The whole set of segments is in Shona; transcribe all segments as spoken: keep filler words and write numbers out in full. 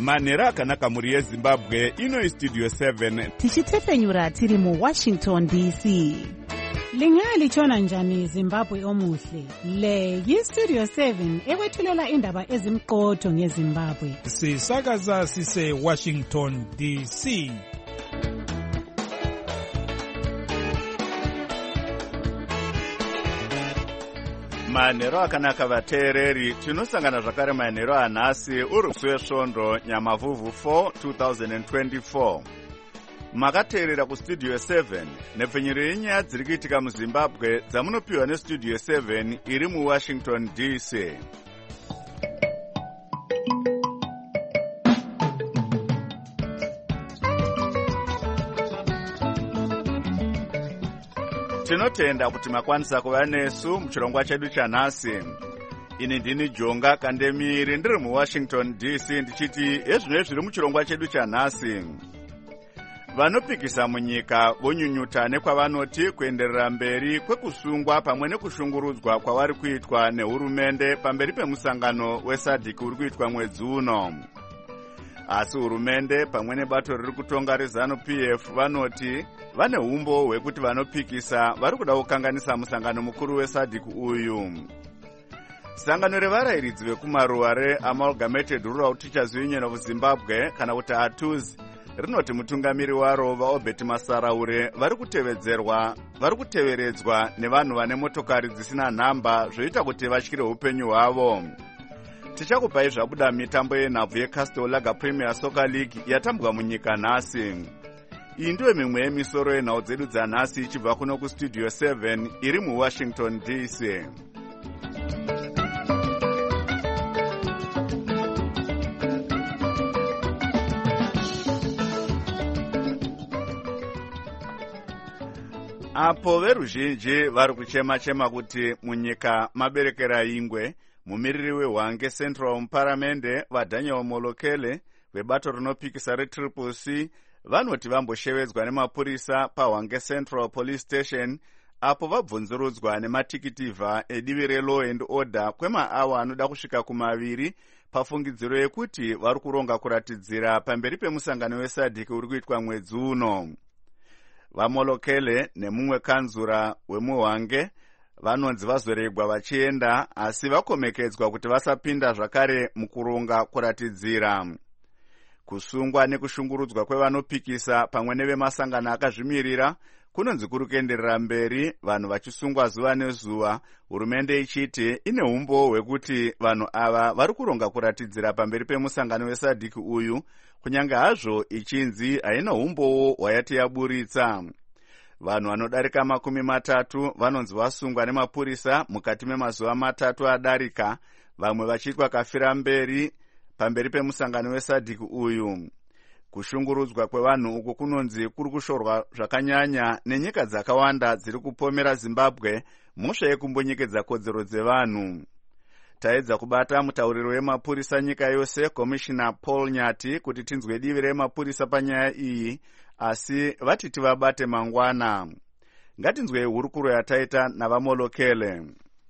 manhero akanaka muri yezimbabwe. Ino istudio seven tichitefenyura tiri muwashington D C. Lingalitshona njani Zimbabwe omuhle? Le yistudio seven ekwethulela indaba ezimqotho ngeZimbabwe. Sisakaza sise Washington D C. manhero akanaka vateereri, tinosangana zvakare manhero anhasi uri musi wesvondo nyamavhuvhu four twenty twenty-four. Makateerera kustudio seven nepfenyuro yenyaya dziri kuitika muZimbabwe dzamunopiwa nestudio seven iri muWashington D C. Tinotenda kuti makwanisa kuva nesu muchirongwa chedu chanhasi. Ini ndini Jonga Kandemiri ndiri muWashington D C ndichiti ezvino zviri muchirongwa chedu chanhasi. Vanopikisa munyika vonyunyuta nekwavanoti kuenderera mberi kwekusungwa pamwe nekushungurudzwa kwavari kuitwa nehurumende pamberi pemusangano wesadhiki uri kuitwa mwedzi uno. Asi hurumende pamwe nebato riri kutonga reZANU-P F vanoti vane umbo hwekuti vanopikisa vari kuda kukanganisa musangano mukuru wesadhiki uyu. Sangano revarayiridzi vekumaruwa reAmalgamated Rural Teachers Union of Zimbabwe kana kuti A T U Z rinoti mutungamiri waro vaObert Masaraure vari kutevedzerwa vari kuteveredzwa nevanhu vane motokari dzisina nhamba zvoita kuti vatyire upenyu hwavo. Tichakupai zvabuda mitambo yenhabvu yeCastel Lager Premier Soccer League yatambwa munyika nhasi. Iyi ndiyo mimwe yemisoro yenhau dzedu dzanhasi ichibva kuno kustudio seven iri muWashington D C. Apo veruzhinji vari kuchema-chema kuti munyika maberekera ingwe, mumiriri weHwange Central muparamende vaDaniel Molokele vebato rinopikisa reTriple C vanoti vamboshevedzwa nemapurisa paHwange Central Police Station apo vabvunzurudzwa nematikitivha edivi reLaw and Order kwemaawa anoda kusvika kumaviri pafungidziro yekuti vari kuronga kuratidzira pamberi pemusangano wesadhiki uri kuitwa mwedzi uno. VaMolokele nemumwe kanzura wemuHwange vanonzi vazoregwa vachienda asi vakomekedzwa kuti vasapinda zvakare mukuronga kuratidzira. Kusungwa nekushungurudzwa kwevanopikisa pamwe nevemasangano akazvimirira kunonzi kuri kuenderera mberi, vanhu vachisungwa zuva nezuva, hurumende ichiti ine umbo hwekuti vanhu ava vari kuronga kuratidzira pamberi pemusangano wesadhiki uyu, kunyange hazvo ichinzi haina umbowo hwayati yaburitsa. Vanhu vanodarika makumi matatu vanonzi vasungwa nemapurisa mukati memazuva matatu adarika, vamwe vachiitwa kafira mberi pamberi pemusangano wesadhiki uyu. Kushungurudzwa kwevanhu uku kunonzi kuri kushorwa zvakanyanya nenyika dzakawanda dziri kupomera Zimbabwe mhosva yekumbonyekedza kodzero dzevanhu. Taedza kubata mutauriro wemapurisa nyika yose Commissioner Paul Nyati kuti tinzwe divi remapurisa panyaya iyi, asi vati tivabate mangwana. Ngatinzwe hurukuro yataita navaMolokele.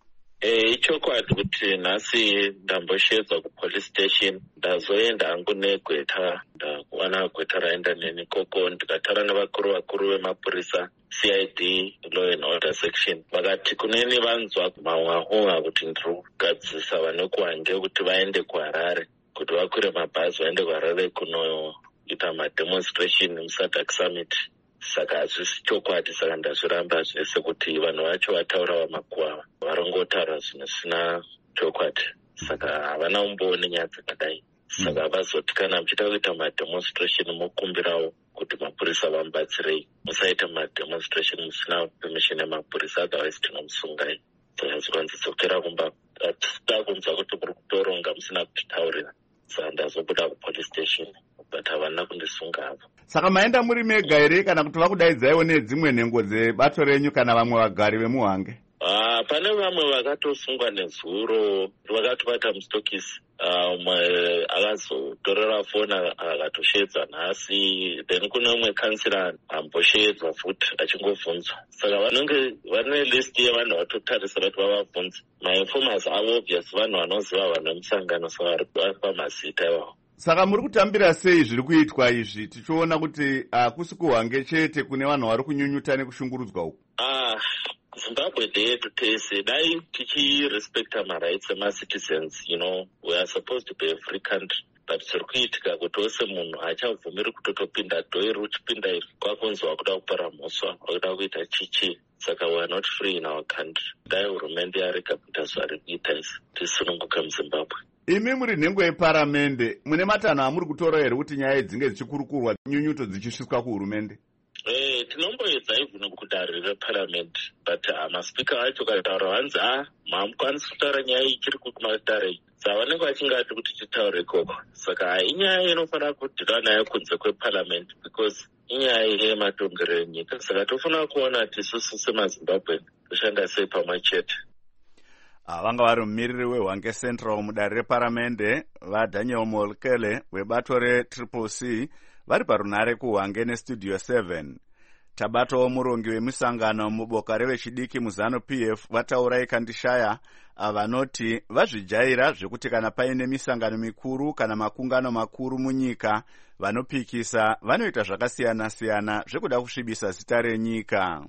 Eh ichokwadi kuti nhasi ndamboshedzwa kupolice station ndazoenda hangu negweta ndakuwana gweta raenda neni koko ndikatara nevakuru vakuru vemapurisa C I D Law and Order section vakati kuneni vanzwa mahwahwa kuti ndiri kugadzisa vanokuHwange kuti vaende kuHarare kuti vakwire mabhazi vaende kuHarare kunoita mademonstration muSADC summit. Saka hazvisi chokwadi, saka ndazviramba zvese kuti vanhu vacho vataura vamakuhwa varongotaura zvinosina chokwadi, saka havana umbooni nyaya dzakadai. Saka vazoti kana muchida kuita mademonstration mokumbirawo kuti mapurisa vamubatsirei, musaita mademonstration musina permission yemapurisa, otherwise tinomusungai. Zvazvikanzodzokera kumba hatida kunzwa kuti muri kutoronga musina kutitaurira, saka ndazobuda kupolice station but havana kundisunga hapo. Saka maenda muri mega here kana kuti vakudaidzaiwo nedzimwe nhengo dzebato renyu kana vamwe vagari vemuHwange? Ah, pane vamwe vakatosungwa nezuro, vakatobata mustokisi, umwe akazotorera foni akatoshedza nhasi, then kune umwe kansira amboshedzwa futi achingobvunzwa. Saka vanenge vane list yevanhu vatotarisa kuti vavabvunze. Mainformers avo obvious vanhu vanoziva vanhu vemusangano, saka vari pamazita iwawo. Saka muri kutambira sei zviri kuitwa izvi tichiona kuti hakusi kuhwange chete kune vanhu vari kunyunyuta nekushungurudzwa uku? Ah, Zimbabwe ndeyedu tese dai tichirespecta marights ema-citizens, you know, we are supposed to be a free country. But zviri kuitika kuti wose munhu hachavhumiri kutotopinda dhoiri uchipinda iri kwakunzi wakuda kupara mhosva wakuda kuita chichi. Saka we are not free in our country. Dai hurumende yarega kuita zvari kuita isi tisununguka muZimbabwe. Imi muri nhengo yeparamende mune matanho amuri kutora here kuti nyaya dzinge dzichikurukurwa nyunyuto dzichisviswa kuhurumende? Eh, tinomboedza even kudanho reparliament, but uh, maspika acho kataura vanzi ah maamukwanisi kutaura nyaya ichiri kumatare saka vanenge vachingati kuti titaure ikoko. Saka inyaya inofanira kudhirwa nayo kunze kweparliament because inyaya yematongerero enyika. Saka tofanira kuona kuti isusu semaZimbabwe toshanda sei pamwe chete. Vanga vari mumiriri wehwange central mudare reparamende vaDaniel Molkele webato retriple C vari parunare kuhwange nestudio seven. Tabatawo murongi wemusangano muboka revechidiki muzano P F vataura ikandishaya vanoti vazvijaira zvekuti kana paine misangano mikuru kana makungano makuru munyika vanopikisa vanoita zvakasiyana-siyana zvekuda kusvibisa zita renyika.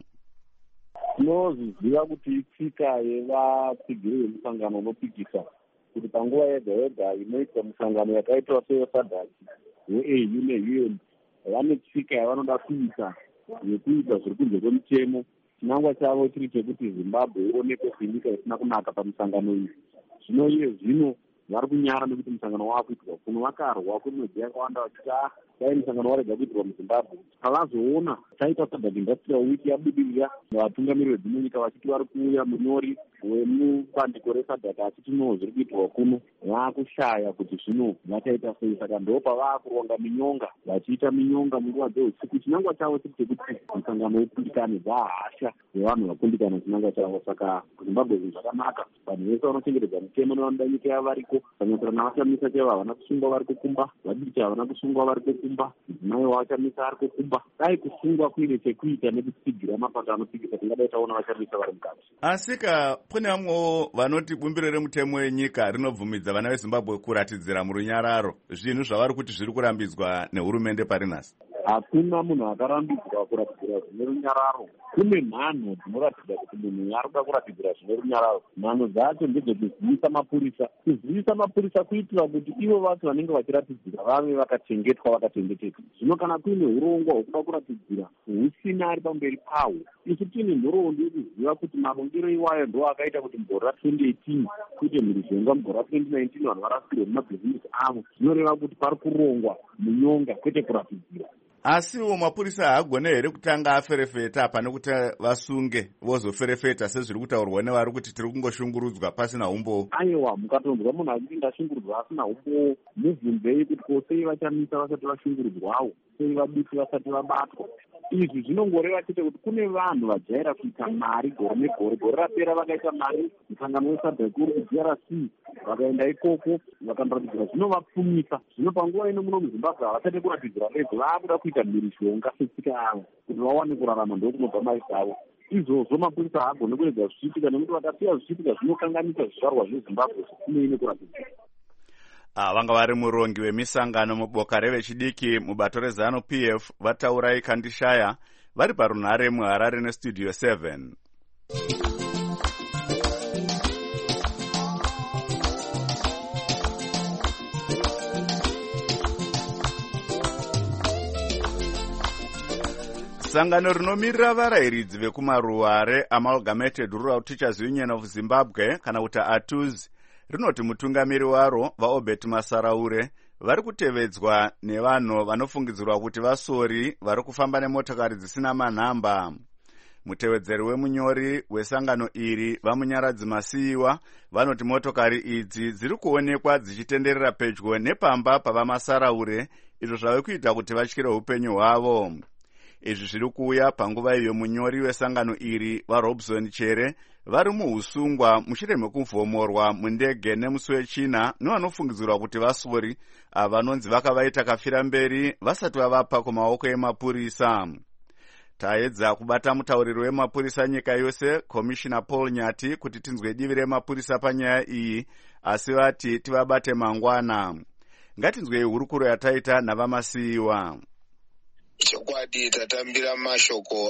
Tinozviziva kuti itsika yevapigiri vemusangano unopikisa kuti panguva yega yega inoitwa musangano yakaitwa seyesadhaki we-A U ne-U N vane tsika yavanoda kuita yekuita zviri kunze kwemutemo. Chinangwa chavo chiri chekuti Zimbabwe ionekwe senyika isina kunaka pamusangano iyi. Zvino iye zvino vari kunyara nekuti musangano wakuitwa kuno vakarwa kwemwedzi yakawanda vachiti ah dai musangano warega kuitirwa muZimbabwe. Pavazoona taita sadhaki industrial week yabudirira vatungamiriri vedzimwe nyika vachiti vari kuuya munyori wemubandiko resadhaki achiti no zviri kuitirwa kuno vaakushaya kuti zvino vachaita sei. Saka ndo pavaakuronga minyonga vachiita minyonga munguva dzeusiku. Chinangwa chavo chiri chekuti musangano ukundikane dzahasha yevanhu vakundikana chinangwa chavo. Saka kuZimbabwe zvinhu zvakanaka vanhu vese vanochengetedza mutemo nevanoda nyika yavariko sanyasira navachamisa chaivo havana kusungwa vari kukumba vadiki havana kusungwa vari kukumba dzimai wavachamisa ari kukumba. Dai kusungwa kuine chekuita nekutsigira mapata anopikisa tingadai taona vachamisa vari mukati. Asika kune vamwewo vanoti bumbiro remutemo yenyika rinobvumidza vana veZimbabwe kuratidzira murunyararo zvinhu zvavari kuti zviri kurambidzwa nehurumende parinhasi. Hakuna munhu akarambidzwa kuratidzira zvine runyararo. Kune mhanho dzinoratidza kuti munhu arikuda kuratidzira zvine runyararo. Mhanho dzacho ndedzekuzivisa mapurisa, kuzivisa mapurisa kuitira kuti ivo vacho vanenge vachiratidzira vave vakachengetwa vakachengeteka. Zvino kana kuine urongwa hwekuda kuratidzira husina ari pamberi pawo, isu tine nhoroondo yekuziva kuti marongero iwayo ndo akaita kuti mugore ratwenty eighteen kuite mhirizhonga mugore ratwenty nineteen vanhu varasikirwe mumabhizinesi avo. Zvinoreva kuti pari kurongwa munyonga kwete kuratidzira. Asiwo mapurisa haagone here kutanga aferefeta pane kuti vasunge vozoferefeta sezviri kutaurwa nevari kuti tiri kungoshungurudzwa pasina umbo? Aiwa, mukatonzwa munhu achinge ndashungurudzwa asina umbo mubvunzei kuti ko sei vachamisa vasati vashungurudzwawo, sei vabusi vasati vabatwa. Izvi zvinongoreva chete kuti kune vanhu vajaira kuita mari gore negore. Gore rapera vakaita mari musangano wesadhaki uri ku D R C vakaenda ikoko vakandoratidza zvinovapfumisa. Zvino panguva ino muno muZimbabwe havachade kuratidzira vega, vaakuda kuita mhirizhonga setsika yavo kuti vawane kurarama ndokunobva mari dzavo. Izvozvo mapurisa haagone kuedza zvichiitika nekuti vakasiya zvichiitika zvinokanganisa zvizvarwa zveZimbabwe zvisinei kuratidzira. Vanga vari murongi wemisangano muboka revechidiki mubato rezano P F vataura ikandishaya vari parunhare muHarare nestudio seven. Sangano rinomirira varayiridzi vekumaruware Amalgamated Rural Teachers Union of Zimbabwe kana kuti A T U Z rinoti mutungamiri waro vaObert Masaraure vari kutevedzwa nevanhu vanofungidzirwa kuti vasori vari kufamba nemotokari dzisina manhamba. Mutevedzeri wemunyori wesangano iri vamunyaradzi Masiyiwa vanoti motokari idzi dziri kuonekwa dzichitenderera pedyo nepamba pavamasaraure, izvo zvave kuita kuti vatyire upenyu hwavo. Izvi zviri kuuya panguva iyo munyori wesangano iri vaRobson Chere vari muhusungwa mushure mekuvhomorwa mundege nemusi wechina nevanofungidzirwa kuti vasori vanonzi vakavaita kafira mberi vasati vavapa kumaoko emapurisa. Taedza kubata mutauriri wemapurisa nyika yose Commissioner Paul Nyati kuti tinzwe divi remapurisa panyaya iyi, asi vati tivabate mangwana. ngatinzwei hurukuro yataita navamasiyiwa. Chokwadi tatambira mashoko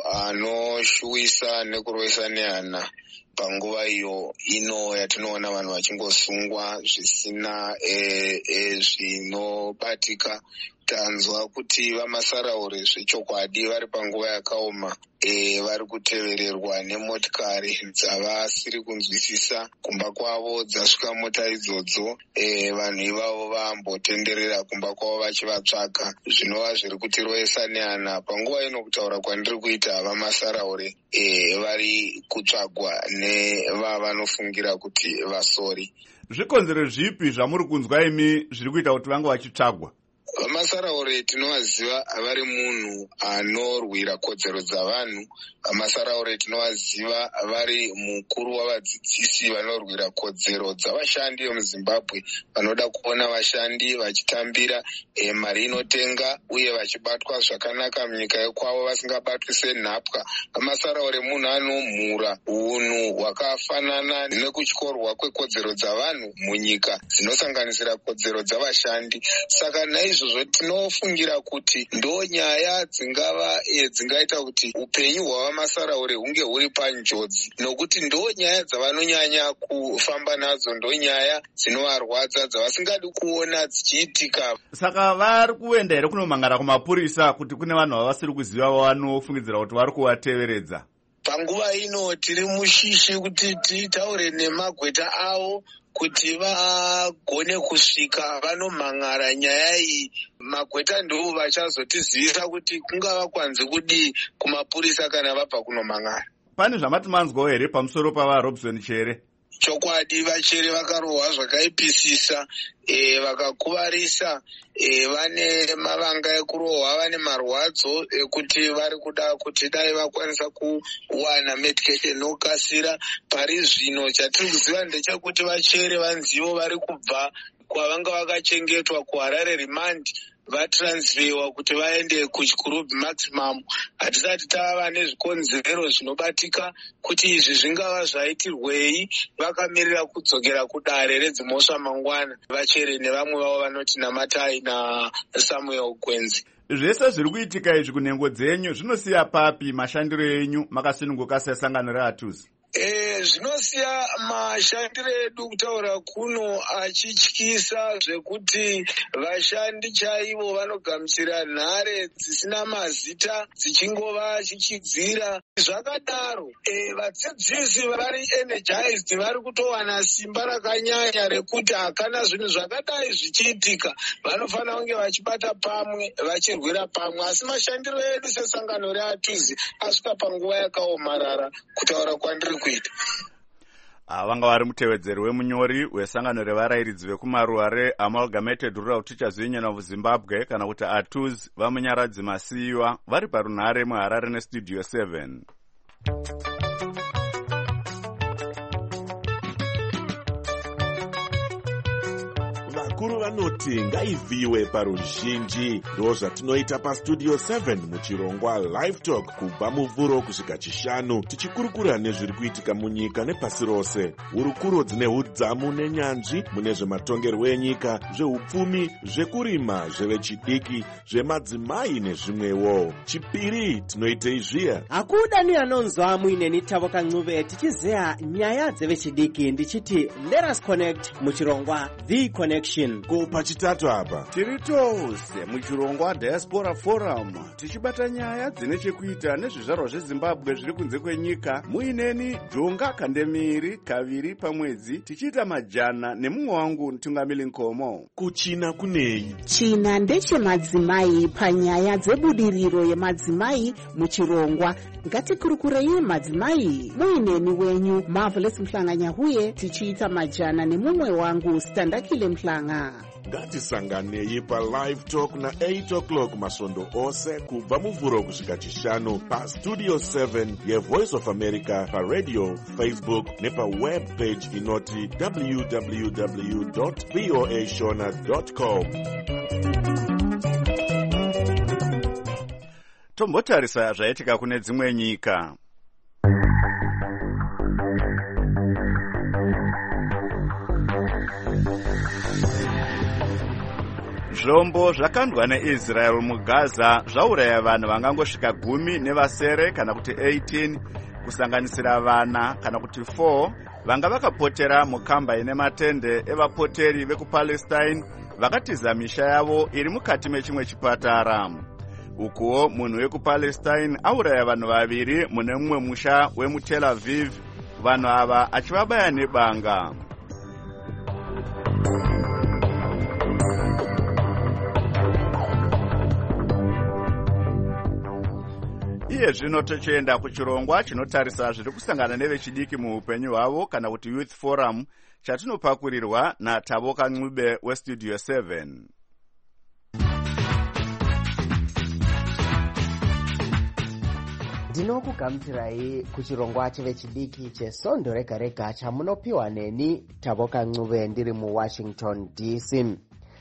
anoshuwisa nekurovesa nehana panguva iyo ino yatinoona vanhu vachingosungwa zvisina e, e, zvinobatika. Tanzwa kuti vamasaraure zvechokwadi vari panguva yakaoma e, vari kutevererwa nemotikari dzavasiri kunzwisisa. Kumba kwavo dzasvika mota idzodzo, e, vanhu ivavo vambotenderera kumba kwavo vachivatsvaka. Zvinova zviri kutirovesa nehana panguva ino kutaura kwandiri kuita vamasaraure e, vari kutsvagwa nevavanofungira kuti vasori. Zvikonzero zvipi zvamuri kunzwa imi zviri kuita kuti vange vachitsvagwa? Vamasaraure tinovaziva vari munhu anorwira kodzero dzavanhu. Vamasaraure tinovaziva vari mukuru wavadzidzisi vanorwira kodzero dzavashandi vemuzimbabwe, vanoda kuona vashandi vachitambira e, mari inotenga uye vachibatwa zvakanaka munyika yekwavo vasingabatwi senhapwa. Vamasaraure munhu anomhura unhu hwakafanana nekutyorwa kwekodzero dzavanhu munyika dzinosanganisira kodzero dzavashandi. Saka naizvozvo tinofungira kuti ndo nyaya dzingava e, dzingaita kuti upenyu hwavamasaraure hunge huri panjodzi, nokuti ndo nyaya dzavanonyanya kufamba nadzo, ndo nyaya dzinovarwadza dzavasingadi kuona dzichiitika. Saka vari kuenda here kunomangara kumapurisa kuti kune vanhu vavasiri kuziva vanofungidzira kuti vari kuvateveredza? Panguva ino tiri mushishi kuti titaure nemagweta avo kuti vagone kusvika vanomhangara nyaya iyi. Magweta ndo vachazotizivisa kuti kungava kwanzi kudii kumapurisa kana vabva kunomhangara. Pane zvamati manzwawo here pamusoro pavaRobson Chere? Chokwadi vachere vakarohwa zvakaipisisa, e, vakakuvarisa, e, vane mavanga ekurohwa, vane marwadzo ekuti vari kuda kuti dai vakwanisa kuwana medication inokasira. Pari zvino chatiri kuziva ndechekuti vachere vanzivo vari kubva kwavanga vakachengetwa kuHarare Remand vatransferwa kuti vaende kuchikurubhi maximum. Hatisati tava nezvikonzero zvinobatika kuti izvi zvingava zvaitirwei. Vakamirira kudzokera kudare redzimhosva mangwana, vachere nevamwe vavo vanoti Namatai naSamuel Gwenzi. Zvese zviri kuitika izvi kunhengo dzenyu zvinosiya papi mashandiro enyu makasununguka sesangano reAtuzi? E, zvinosiya mashandiro edu kutaura kuno achityisa zvekuti vashandi chaivo vanogamuchira nhare dzisina mazita dzichingova chichidzira. Zvakadaro e, vadzidzisi vari energized, vari kutowana simba rakanyanya rekuti hakana zvinhu zvakadai zvichiitika vanofanira kunge vachibata pamwe vachirwira pamwe. Asi mashandiro edu sesangano reAtuzi asvika panguva yakaomarara kutaura kwandiri kuita. Vanga vari mutevedzeri wemunyori wesangano revarayiridzi vekumaruwa reAmalgamated Rural Teachers Union of Zimbabwe kana kuti Atuzi vamunyaradzi Masiyiwa vari parunhare muHarare nestudio seven. Vakuru vanoti ngaivhiwe paruzhinji. Ndo zvatinoita pastudio seven muchirongwa live talk kubva muvhuro kusvika chishanu, tichikurukura nezviri kuitika munyika nepasi rose. Hurukuro dzine udzamu nenyanzvi mune zvematongerwo enyika, zveupfumi, zvekurima, zvevechidiki, zvemadzimai nezvimwewo. Chipiri tinoitei zviya. Hakuda ni anonzwa muineni Tavo Kancuve tichizeya nyaya dzevechidiki ndichiti let us connect muchirongwa The Connection. Ko pachitatu apa tiri tose muchirongwa Diaspora Forum tichibata nyaya dzine chekuita nezvizvarwa zveZimbabwe zviri kunze kwenyika. Muineni Jonga Kandemiri kaviri pamwedzi tichiita majana nemumwe wangu Tungamili Nkomo. Kuchina kunei? China ndechemadzimai panyaya dzebudiriro yemadzimai muchirongwa. Ngatikurukurei madzimai. Muineni wenyu Marvelous Mhlanganyahuye tichiita majana nemumwe wangu Standakile Mhlanga. Ngatisanganei pa live talk na eight o'clock masondo ose kubva muvhuro kusvika chishanu pa studio seven ye Voice of America, pa radio, Facebook nepa web page inoti w w w dot voa shona dot com. Tombotarisa zvaitika kune dzimwe nyika. zvombo zvakandwa neisrael mugaza zvauraya vanhu vangangosvika gumi nevasere kana kuti eighteen kusanganisira vana kana kuti four vanga vakapotera mukamba ine matende evapoteri vekupalestine vakatiza misha yavo iri mukati mechimwe chipatara. Ukuwo munhu wekupalestine auraya vanhu vaviri mune mumwe musha wemutel aviv, vanhu ava achivabaya nebanga. Iye zvino tochienda kuchirongwa chinotarisa zviri kusangana nevechidiki muupenyu hwavo kana kuti Youth Forum chatinopakurirwa naTavoka Ncube weStudio seven. Ndinokugamuchirai kuchirongwa chevechidiki chesondo rega rega chamunopiwa neni Tavoka Ncube ndiri muWashington D C.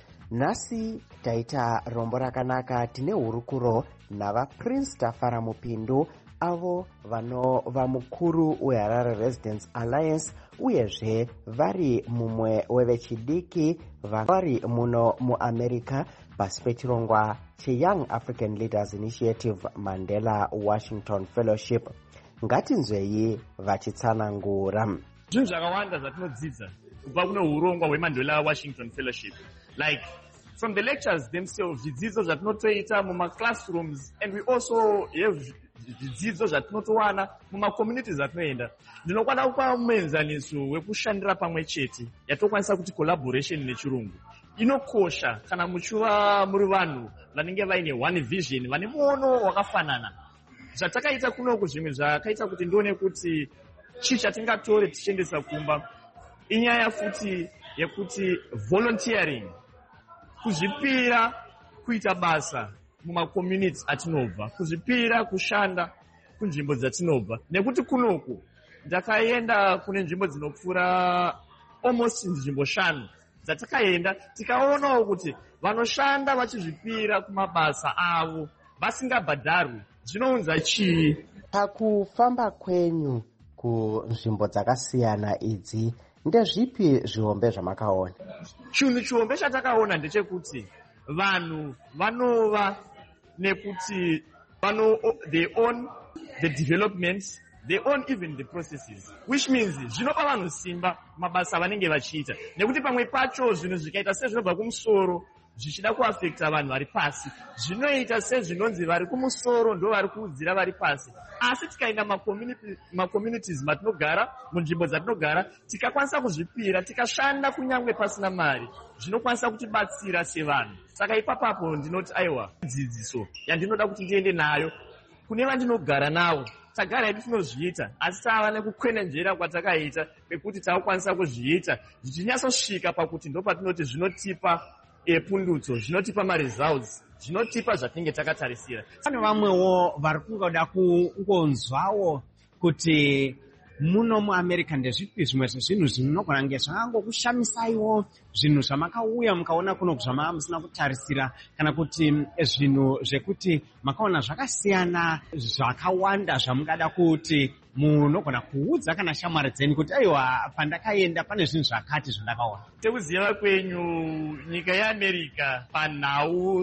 Nhasi taita rombo rakanaka tine hurukuro navaPrince Tafara Mupindu avo vanova mukuru weHarare Residents Alliance uyezve vari mumwe wevechidiki vari muno muAmerica pasi pechirongwa cheYoung African Leaders Initiative Mandela Washington Fellowship. Ngatinzwei vachitsanangura. Zvinhu zvakawanda zvatinodzidza kubva kune urongwa hweMandela Washington Fellowship, like from the lectures themselves, zvidzidzo zvatinotoita muma classrooms, and we also have zvidzidzo zvatinotowana muma communities zatinoenda. Ndinokwana kupa muenzaniso wekushandira pamwe chete yatokwanisa kuti collaboration nechirungu inokosha kana muchiva muri vanhu vanenge vaine one vision, vane muono wakafanana. Zvatakaita kunoku zvimwe zvakaita kuti ndione kuti chii chatingatore tichiendesa kumba inyaya futi yekuti volunteering, kuzvipira kuita basa muma communities atinobva, kuzvipira kushanda kunzvimbo dzatinobva. Nekuti kunoku ndakaenda kune nzvimbo dzinopfuura almost nzvimbo shanu dzatakaenda tikaonawo kuti vanoshanda vachizvipira kumabasa avo vasingabhadharwi. Zvinounza chii? Pakufamba kwenyu kunzvimbo dzakasiyana idzi, ndezvipi zvihombe zvamakaona? Chinhu chihombe chatakaona ndechekuti vanhu vanova nekuti vano they own the developments, they own even the processes, which means zvinopa vanhu simba mabasa vanenge vachiita. Nekuti pamwe pacho zvinhu zvikaita sezvinobva kumusoro zvichida kuafekta vanhu vari pasi, zvinoita sezvinonzi vari kumusoro ndo vari kuudzira vari pasi. Asi tikaenda macommunities matinogara, munzvimbo dzatinogara, tikakwanisa kuzvipira, tikashanda kunyange pasina mari, zvinokwanisa kutibatsira sevanhu. Saka ipapapo ndinoti aiwa, dzidziso yandinoda kuti ndiende nayo kune vandinogara navo. Tagara hedu tinozviita, asi tava nekukwenenzvera kwatakaita pekuti takukwanisa kuzviita zvichinyasosvika pakuti ndo patinoti zvinotipa epundutso, zvinotipa maresults, zvinotipa zvatinenge takatarisira. Pane vamwewo vari kungoda kungonzwawo kuti muno muAmerica ndezvipi zvimwe zvezvinhu zvinogona kunge zvakangokushamisaiwo, zvinhu zvamakauya mukaona kuno zvamanga musina kutarisira, kana kuti zvinhu zvekuti makaona zvakasiyana zvakawanda zvamungada kuti munogona kuudza kana shamwari dzeni kuti aiwa pandakaenda pane zvinhu zvakati zvandakaona? Tekuziva kwenyu nyika yeAmerica panhau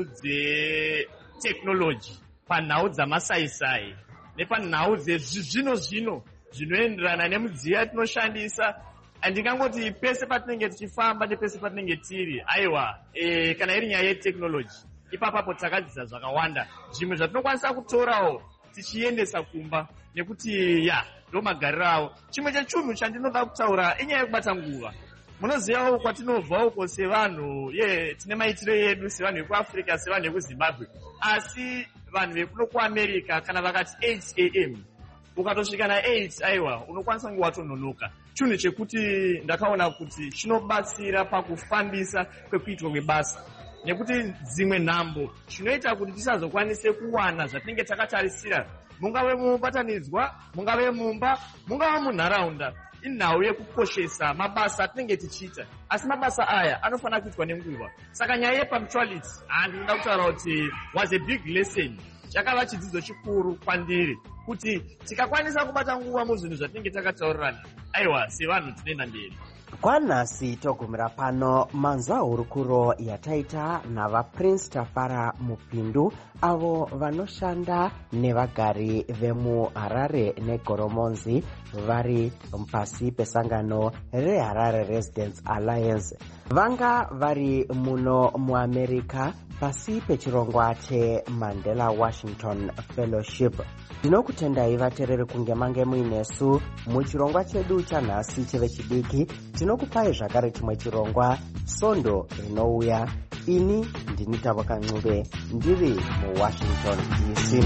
dzetechnology, panhau dzamasaisai nepanhau dzezvino zvino zvinoenderana nemudziyo yatinoshandisa, andingangoti pese patinenge tichifamba nepese patinenge tiri aiwa e, kana iri nyaya yeteknoloji ipapapo takadzidza zvakawanda, zvimwe zvatinokwanisa kutorawo tichiendesa kumba nekuti ya ndo magariro avo. Chimwe chechunhu chandinoda kutaura inyaya yekubata nguva. Munozivawo kwatinobva uko sevanhu ye tine maitiro edu sevanhu vekuAfrica, sevanhu vekuZimbabwe, asi vanhu vekuno kuAmerica kana vakati eight a m ukatosvika na eight aiwa unokwanisa kunge watononoka. Chinhu chekuti ndakaona kuti chinobatsira pakufambisa kwekuitwa kwebasa, nekuti dzimwe nhambo zvinoita kuti tisazokwanise kuwana zvatinenge takatarisira, mungave mubatanidzwa, mungave mumba, mungave munharaunda. Inhau yekukoshesa mabasa atinenge tichiita, asi mabasa aya anofanira kuitwa nenguva. Saka nyaya yepunctuality handinoda kutaura kuti was a big lesson, chakava chidzidzo chikuru kwandiri kuti tikakwanisa kubata nguva muzvinhu zvatinenge takataurirana, aiwa sevanhu tinoenda mberi. kwanhasi togumira pano manzwa hurukuro yataita navaprince Tafara Mupindu avo vanoshanda nevagari vemuHarare neGoromonzi vari pasi pesangano reHarare Residents Alliance. Vanga vari muno muAmerica pasi pechirongwa cheMandela Washington Fellowship. Tinokutendai vateereri kunge mange muinesu muchirongwa chedu chanhasi chevechidiki. Tinokupai zvakare chimwe chirongwa Sondo rinouya. Ini ndini Tavoka Ncube ndiri muWashington D C.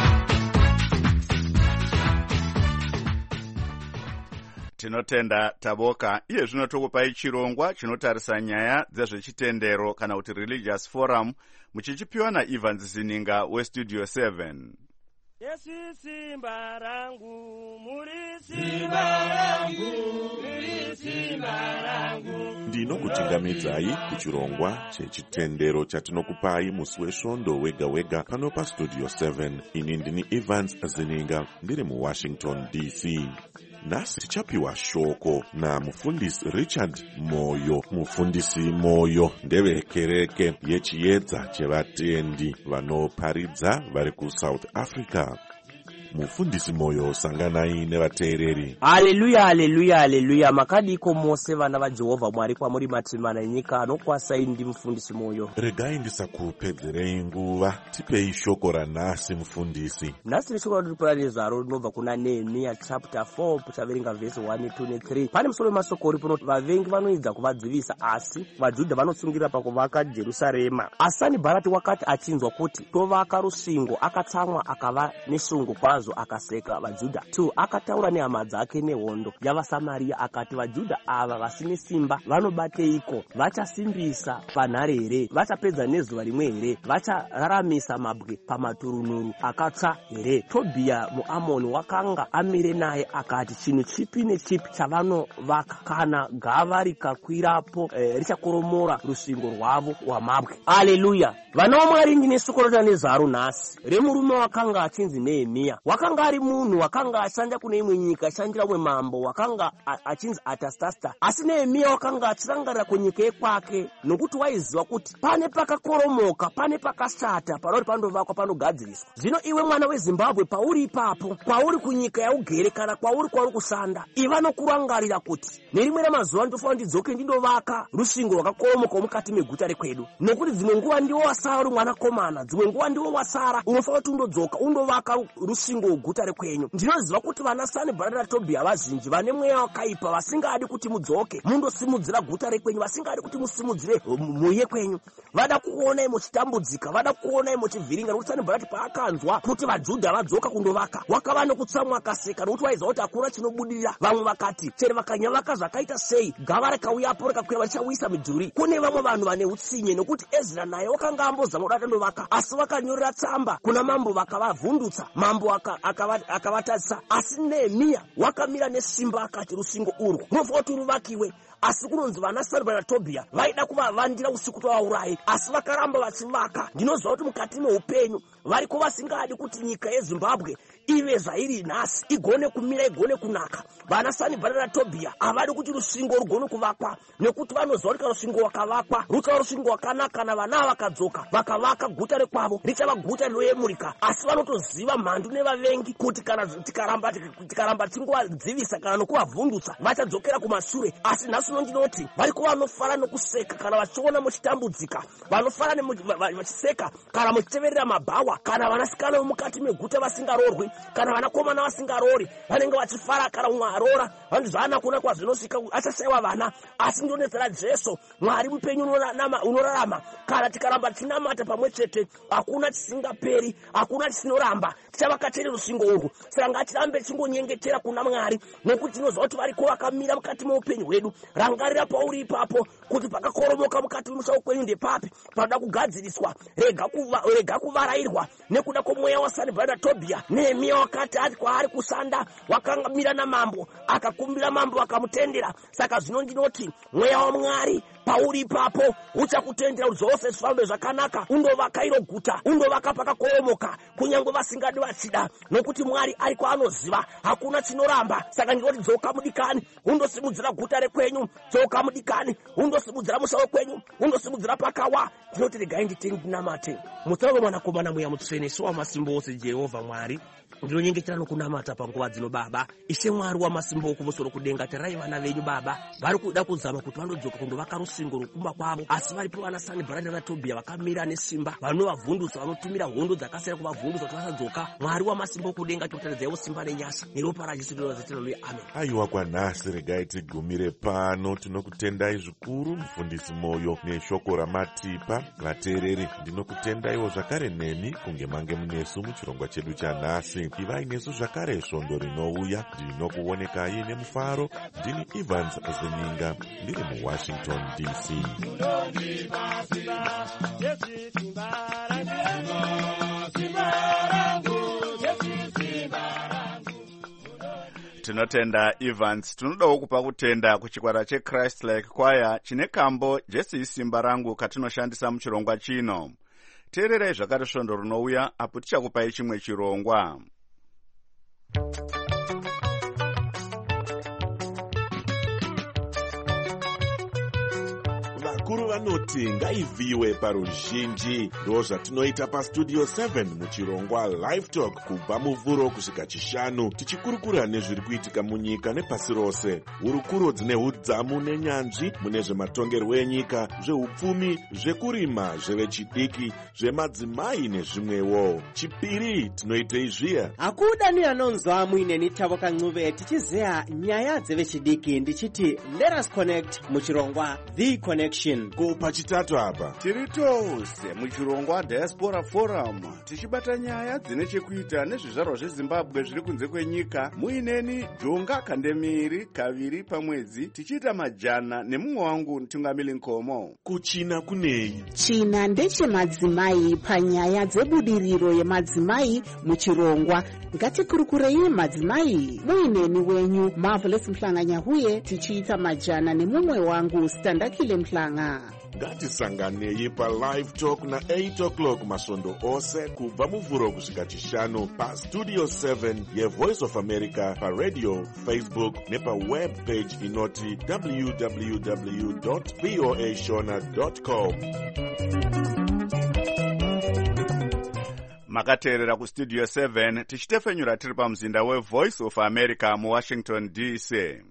Tinotenda Tavoka. Iye zvino tokupai chirongwa chinotarisa nyaya dzezvechitendero kana kuti Religious Forum muchichipiwa naIvans Zininga weStudio seven. Yesu simba rangu, muri simba rangu, muri simba rangu. Ndinokuchingamidzai kuchirongwa chechitendero chatinokupai musi wesvondo wega wega pano paStudio seven. Ini ndini Evans Zininga ndiri muWashington D C. Nhasi tichapiwa shoko namufundisi Richard Moyo. Mufundisi Moyo ndevekereke yechiedza chevatendi vanoparidza vari kuSouth Africa. Mufundisi Moyo, sanganai nevateereri. Haleluya, haleluya, haleluya. Makadiko mose vana vaJehovha Mwari kwamuri matimana nyika anokwasai ndi mufundisi Moyo. Regai ndisakupedzerei nguva, tipei shoko ranhasi mufundisi. Nhasi shoko ratinopa nezaro rinobva kuna Nehemiah chapter four tichaverenga verse one, two ne three. Pane musoro wemasoko uripo unoti vavengi vanoedza kuvadzivisa asi vaJudha vanotsungirira pakuvaka Jerusarema. Sanibharati wakati achinzwa kuti tovaka rusvingo akatsamwa akava neshungu kwazvo akaseka vaJudha. two akataura nehama dzake nehondo yavaSamaria akati vaJudha ava vasine simba vanobateiko? Vachasimbisa panhare here? Vachapedza nezuva rimwe here? Vachararamisa mabwe pamaturunuru akatsva here? Tobhia muAmoni wakanga amire naye akati chinhu chipi nechipi chavanovaka kana gava rikakwirapo eh, richakoromora rusvingo rwavo rwamabwe. Haleluya. Vana vaMwari ndine sokorota nezaro nhasi remurume wakanga achinzi Nehemiah. Wakanga ari munhu wakanga ashanda kune imwe nyika ashandira umwe mambo wakanga achinzi Artasasta. Asi Nehemiah wakanga achirangarira kunyika yekwake nokuti waiziva kuti pane pakakoromoka, pane pakashata panoti pandovakwa panogadziriswa. Zvino iwe mwana weZimbabwe pauri ipapo, kwauri kunyika yaugere kana kwauri kwauri kushanda, iva nokurangarira kuti nerimwe ramazuva ndinofanira ndidzoke ndindovaka rusvingo rwakakoromoka mukati meguta rekwedu. Nokuti dzimwe nguva ndiwo wasara uri mwanakomana, dzimwe nguva ndiwo wasara unofanira kuti undodzoka undovaka rusvingo guta rekwenyu. Ndinoziva kuti vana Sanibharati naTobhia vazhinji vane mweya wakaipa vasingadi kuti mudzoke mundosimudzira guta rekwenyu, vasingadi kuti musimudzire muye kwenyu. Vada kuonai muchitambudzika, vada kuonai muchivhiringa. Nokuti Sanibharati paakanzwa kuti vaJudha vadzoka kundovaka wakava nokutsamwa akaseka nokuti waiziva kuti hakuna chinobudirira. Vamwe vakati chero vakanyavaka zvakaita sei gava rikauyapo rikakwira vachauyisa midhuri. Kune vamwe vanhu vane utsinye nokuti Ezra naye wakanga ambozama kuti atondovaka asi vakanyorera tsamba kuna mambo vakavavhundutsa, mambo akavatadzisa. Asi Nehemiah wakamira nesimba akati rusvingo urwu runofanira kuti ruvakiwe. Asi kunonzi vana Sanibharati naTobhia vaida kuvavandira usiku tovaurayi asi vakaramba vachivaka. Ndinoziva kuti mukati meupenyu variko vasingadi kuti nyika yeZimbabwe ive zvairi nhasi, igone kumira, igone kunaka. Vana Sanibharati naTobhia havadi kuti rusvingo rugone kuvakwa nekuti vanoziva kuti kana rusvingo wakavakwa ruchava rusvingo wakanaka na vana vakadzoka vakavaka guta rekwavo richava guta rinoyemurika. Asi vanotoziva mhandu nevavengi kuti kana tikaramba tikaramba tichingovadzivisa kana nokuvavhundutsa vachadzokera kumashure. Asi nhasi ndinoti variko vanofara nokuseka kana vachiona muchitambudzika, vanofara vachiseka kana muchiteverera mabhawa, kana vanasikana vomukati meguta vasingarorwi, kana vanakomana vasingarori vanenge vachifara kana umwe arora vanhu zvana kuna kwazvinosvika achashayiwa vana. Asi ndinonetsera Jesu Mwari mupenyu unorarama. Kana tikaramba tichinamata pamwe chete hakuna chisingaperi, hakuna chisinoramba. Tichavaka chete rusvingo urwu. Saka ngatirambe tichingonyengetera kuna Mwari nokuti tinoziva kuti variko vakamira mukati meupenyu hwedu. Rangarira pauri ipapo kuti pakakoromoka mukati memusha kwenyu ndepapi panoda kugadziriswa. Rega kuva rega kuvarairwa nekuda kwomweya waSanibharati naTobhia. Nehemiah wakati ari kwaari kushanda wakangamira namambo akakumbira mambo akamutendera. Saka zvino ndinoti mweya waMwari pauri ipapo uchakutendera kuti zvose zvifambe zvakanaka, undovaka iro guta, undovaka pakakoromoka kunyange vasingadi vachida, nokuti Mwari ari kwaanoziva, hakuna chinoramba. Saka ndinoti dzoka mudikani, undosimudzira guta rekwenyu, dzoka mudikani, undosimudzira musha wekwenyu, undosimudzira pakawa. Ndinoti regai nditeni ndinamate Mutsauro Mwanakomana Mweya Mutsvene, Ishe Wamasimba Ose, Jehovha Mwari. Ndinonyengetera nokunamata panguva dzino Baba, Ishe Mwari Wamasimba Okumusoro kudenga. Tarai vana venyu Baba vari kuda kuzama kuti vandodzoka kundovaka rusvingo rwokumba kwavo, asi varipo vana Sanibharati naTobhia vakamira nesimba, vanovavhundutsa, vanotumira hondo dzakasiyana kuvavhundutsa kuti vasadzoka. Mwari Wamasimba Okudenga, totaridzaiwo simba nenyasha neropa raJesu rinozatira lui. Amen. Aiwa kwanhasi regai tigumire pano. Tinokutendai zvikuru mufundisi Moyo neshoko ramatipa. Vateereri, ndinokutendaiwo zvakare nemi kunge mange munesu muchirongwa chedu chanhasi. Ivai nesu zvakare svondo rinouya. Ndinokuonekai nemufaro. Ndini Evans Zininga, ndiri muWashington D C. Tinotenda Evans. Tinodawo kupa kutenda kuchikwara cheChrist Like Choir chine kambo Jesu Simba Rangu katinoshandisa muchirongwa chino. Teererai zvakare svondo rinouya apo tichakupai chimwe chirongwa. Vakuru vanoti ngaivhiwe paruzhinji. Ndo zvatinoita pastudio seven muchirongwa Live Talk kubva muvhuro kusvika chishanu, tichikurukura nezviri kuitika munyika nepasi rose. Hurukuro dzine udzamu nenyanzvi mune zvematongerwo enyika, zveupfumi, zvekurima, zvevechidiki, zvemadzimai nezvimwewo. Chipiri tinoitei zviya. Akuda ni anonzwa muine nitavoka Ncube tichizeya nyaya dzevechidiki, ndichiti let us connect muchirongwa The Connection. Ko pachitatu apa tiri tose muchirongwa Diaspora Forum tichibata nyaya dzine chekuita nezvizvarwa zveZimbabwe zviri kunze kwenyika. Muineni Jonga Kandemiri kaviri pamwedzi, tichiita majana nemumwe wangu Tungamili Nkomo. Kuchina kunei? China ndechemadzimai panyaya dzebudiriro yemadzimai muchirongwa. Ngatikurukurei madzimai. Muineni wenyu Marvelous Mhlanganyahuye, tichiita majana nemumwe wangu Standakile Mhlanga. Ngatisanganei paLive Talk na eight o'clock masvondo ose kubva muvhuro kusvika chishanu pastudio seven yeVoice of America, paradio, Facebook nepaweb page inoti w w w dot voa shona dot com. Makateerera kustudio seven tichitefenyura tiri pamuzinda weVoice of America muWashington D C.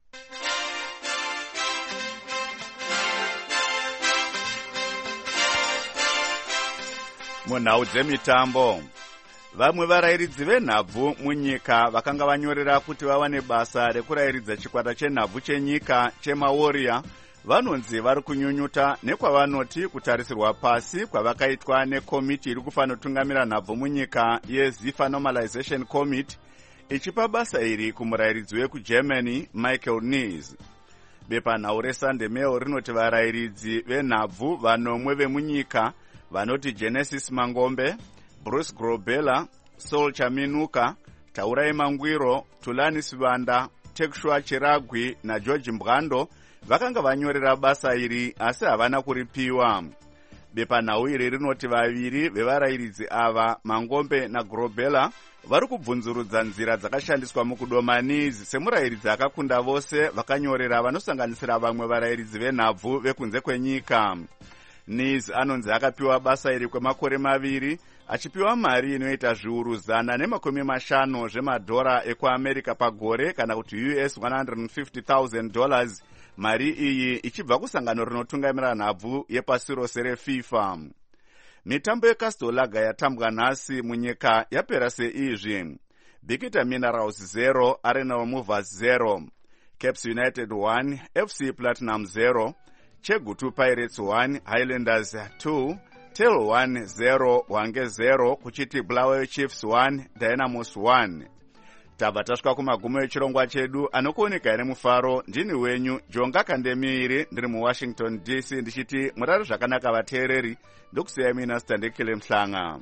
Munhau dzemitambo, vamwe varairidzi venhabvu munyika vakanga vanyorera kuti vawane basa rekurayiridza chikwata chenhabvu chenyika chemaWarrior vanonzi vari kunyunyuta nekwavanoti kutarisirwa pasi kwavakaitwa nekomiti iri kufanotungamira nhabvu munyika yeZIFA Normalization Committee, ichipa basa iri kumurayiridzi wekuGermany Michael Nies. Bepanhau reSunday Mail rinoti varayiridzi venhabvu vanomwe vemunyika vanoti Genesis Mangombe, Bruce Grobela, Saul Chaminuka, Taurai Mangwiro, Tulani Sivanda, Tekshua Chiragwi na George Mbwando vakanga vanyorera basa iri asi havana kuripiwa. Bepanhau iri rinoti vaviri vevarayiridzi ava, Mangombe na Grobela, vari kubvunzurudza nzira dzakashandiswa mukudomanizi semurayiridzi akakunda vose vakanyorera vanosanganisira vamwe varayiridzi venhabvu vekunze kwenyika. Nies anonzi akapiwa basa iri kwemakore maviri, achipiwa mari inoita zviuru zana nemakumi mashanu zvemadhora ekuAmerica pagore, kana kuti U S one hundred fifty thousand dollars. Mari iyi ichibva kusangano rinotungamira nhabvu yepasi rose reFIFA. Mitambo yeCastleLager yatambwa nhasi munyika yapera seizvi: Bikita Minerals zero, Arsenal Movers zero, Caps United one, F C Platinum zero, Chegutu Pirates one, Highlanders two, Tail one zero, Wange zero, kuchiti Bulawayo Chiefs one, Dynamos one. Tabva tasvika kumagumo echirongwa chedu. Anokuoneka ine mufaro, ndini wenyu Jonga Kandemiri, ndiri muWashington D C, ndichiti murari zvakanaka vateereri, ndokusiyai mina Standekile Mhlanga.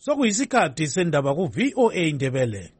sokuyisikhathi sendaba ku-V O A Ndebele.